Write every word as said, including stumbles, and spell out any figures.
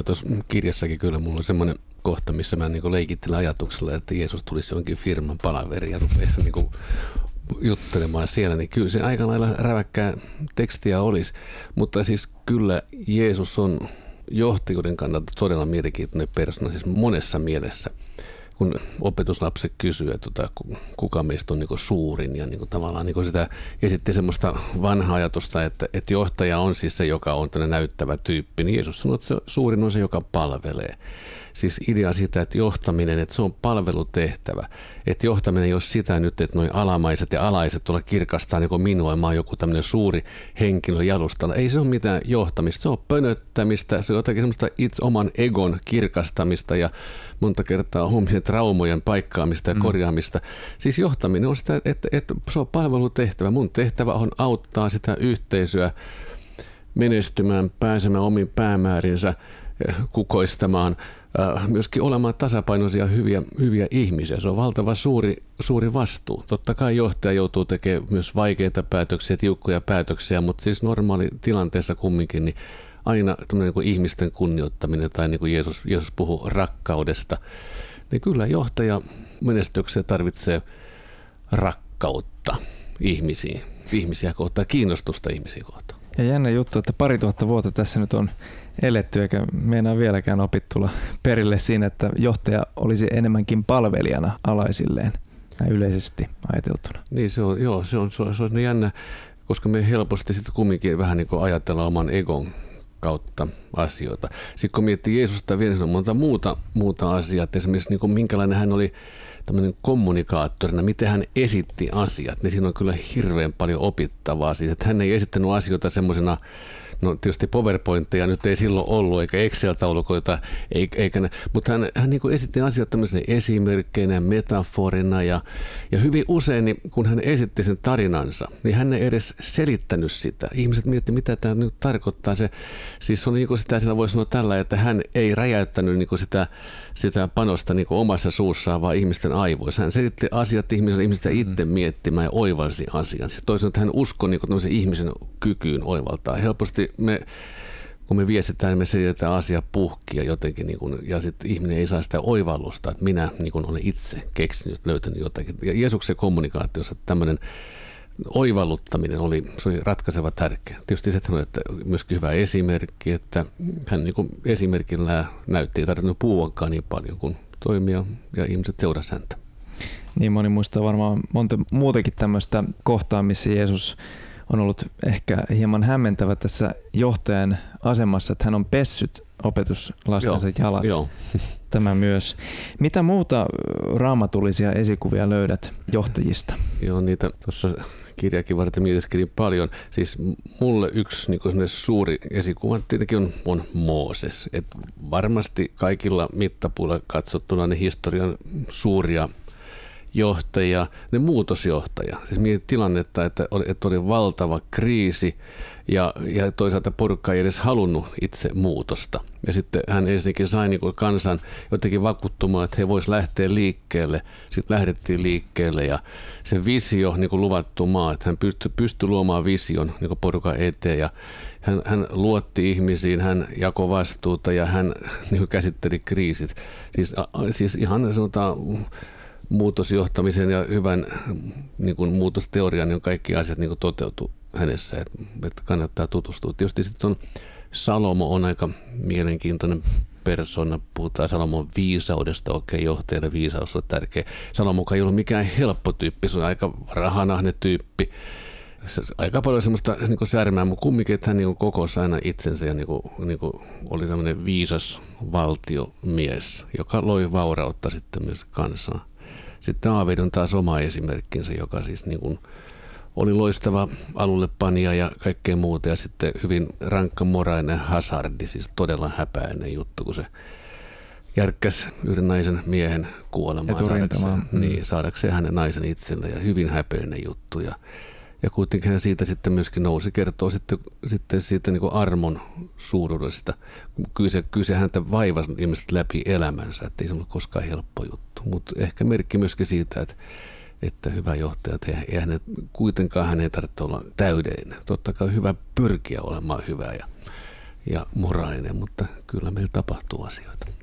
mä tuossa kirjassakin kyllä, mulla on semmoinen kohta, missä mä niin leikittelen ajatuksella, että Jeesus tulisi jonkin firman palaveri ja rupeisi niin juttelemaan siellä, niin kyllä se aika lailla räväkkää tekstiä olisi. Mutta siis kyllä Jeesus on johtajuuden kannalta todella mielenkiintoinen persona, siis monessa mielessä. Kun opetuslapset kysyy, että kuka meistä on niin suurin ja niin tavallaan niin sitä esitti semmoista vanhaa ajatusta, että, että johtaja on siis se, joka on tämmöinen näyttävä tyyppi, niin Jeesus sanoo, että se suurin on se, joka palvelee. Siis idea siitä, että johtaminen, että se on palvelutehtävä. Että johtaminen ei ole sitä nyt, että nuo alamaiset ja alaiset tuolla kirkastaa niin kuin minua ja mä oon joku tämmöinen suuri henkilö jalustalla. Ei se ole mitään johtamista, se on pönöttämistä, se on jotakin semmoista itse oman egon kirkastamista ja monta kertaa omien traumojen paikkaamista ja korjaamista. Mm. Siis johtaminen on sitä, että, että se on palvelutehtävä. Mun tehtävä on auttaa sitä yhteisöä menestymään, pääsemään omiin päämäärinsä, kukoistamaan, myöskin olemaan tasapainoisia hyviä, hyviä ihmisiä. Se on valtava suuri, suuri vastuu. Totta kai johtaja joutuu tekemään myös vaikeita päätöksiä, tiukkoja päätöksiä, mutta siis normaali tilanteessa kumminkin niin aina niin kuin ihmisten kunnioittaminen tai niin kuin Jeesus, Jeesus puhuu rakkaudesta, niin kyllä johtaja menestykseen tarvitsee rakkautta ihmisiin, ihmisiä kohtaan, kiinnostusta ihmisiä kohtaan. Ja jännä juttu, että pari tuhatta vuotta tässä nyt on eletty, eikä meinaa vieläkään opit tulla perille siinä, että johtaja olisi enemmänkin palvelijana alaisilleen, näin yleisesti ajateltuna. Niin se on, joo, se on, se on, se on jännä, koska me helposti sitten kumminkin vähän niin kuin ajatellaan oman egon kautta asioita. Sitten kun miettii Jeesusta vielä, on monta muuta, muuta asiaa, esimerkiksi niin kuin minkälainen hän oli tämmöinen kommunikaattorina, miten hän esitti asiat, niin siinä on kyllä hirveän paljon opittavaa. Siis, että hän ei esittänyt asioita semmoisena, no tietysti PowerPointteja nyt ei silloin ollut, eikä Excel-taulukoita, eikä ne, mutta hän, hän niin kuin esitti asiat tämmöisenä esimerkkeinä, metaforina ja, ja hyvin usein, niin kun hän esitti sen tarinansa, niin hän ei edes selittänyt sitä. Ihmiset miettivät, mitä tämä nyt tarkoittaa. Se, siis on niin kuin sitä, siinä voi sanoa tällä, että hän ei räjäyttänyt niin kuin sitä, sitä panosta niin kuin omassa suussaan, vaan ihmisten aivoissa. Hän selitti asiat ihmisille, ihmistä itse miettimään ja oivalsi asian. Siis toisaalta, että hän uskoi niin kuin ihmisen kykyyn oivaltaa. Helposti me, kun me viestitään, niin me selitetään asia puhkia jotenkin, niin kuin, ja sitten ihminen ei saa sitä oivallusta, että minä niin kuin olen itse keksinyt, löytänyt jotakin. Ja Jeesuksen kommunikaatiossa tämmöinen oivalluttaminen oli, se oli ratkaiseva tärkeä. Tietysti se on että myöskin hyvä esimerkki, että hän niin kuin esimerkillä näytti, ei tarvinnut puhuakaan niin paljon kuin toimia, ja ihmiset seurasivat häntä. Niin moni muistaa varmaan monta muutakin tämmöistä kohtaa, missä Jeesus on ollut ehkä hieman hämmentävä tässä johtajan asemassa, että hän on pessyt opetuslastensa jalat. Joo. Tämä myös. Mitä muuta raamatullisia esikuvia löydät johtajista? Joo, niitä tuossa kirjakin varten mietiskelin paljon. Siis mulle yksi niin kuin suuri esikuva tietenkin on, on Mooses. Et varmasti kaikilla mittapuilla katsottuna ne historian suuria johtaja, ne muutosjohtaja. Siis mietin tilannetta, että oli, että oli valtava kriisi ja, ja toisaalta porukka ei edes halunnut itse muutosta. Ja sitten hän ensinnäkin sai niin kuin kansan jotenkin vakuuttumaan, että he voisivat lähteä liikkeelle. Sitten lähdettiin liikkeelle ja se visio, niin kuin luvattu maa, että hän pystyi, pystyi luomaan vision niin kuin porukan eteen ja hän, hän luotti ihmisiin, hän jakoi vastuuta ja hän niin kuin käsitteli kriisit. Siis, siis ihan sanotaan muutosjohtamisen ja hyvän niin kuin muutosteorian, niin kaikki asiat niin kuin toteutuu hänessä, että, että kannattaa tutustua. Tietysti sitten on Salomo on aika mielenkiintoinen persona. Puhutaan Salomon viisaudesta, okei, johtajalle viisaus on tärkeä. Salomo ei ollut mikään helppo tyyppi, se on aika rahanahne tyyppi. Aika paljon semmoista niin kuin särmää, mutta kumminkin, että hän niin kuin kokosi aina itsensä ja niin kuin, niin kuin oli tämmöinen viisas valtiomies, joka loi vaurautta sitten myös kansaa. Sitten Daavid on taas oma esimerkkinsä, joka siis niin kuin oli loistava alullepanija ja kaikkea muuta. Ja sitten hyvin rankkamorainen hasardi, siis todella häpäinen juttu, kun se järkkäsi yhden naisen miehen kuolemaan saadakseen, mm. niin, saadakseen hänen naisen itselle. Ja hyvin häpeinen juttu. Ja, ja kuitenkin hän siitä sitten myöskin nousi, kertoo sitten, sitten siitä niin kuin armon suuruudesta. Kyllä se, kyllä se häntä vaivasi ihmiset läpi elämänsä, että ei se ollut koskaan helppo juttu. Mutta ehkä merkki myöskin siitä, että, että hyvä johtaja, että ei hänen, kuitenkaan hän ei tarvitse olla täydellinen. Totta kai hyvä pyrkiä olemaan hyvä ja, ja morainen, mutta kyllä meillä tapahtuu asioita.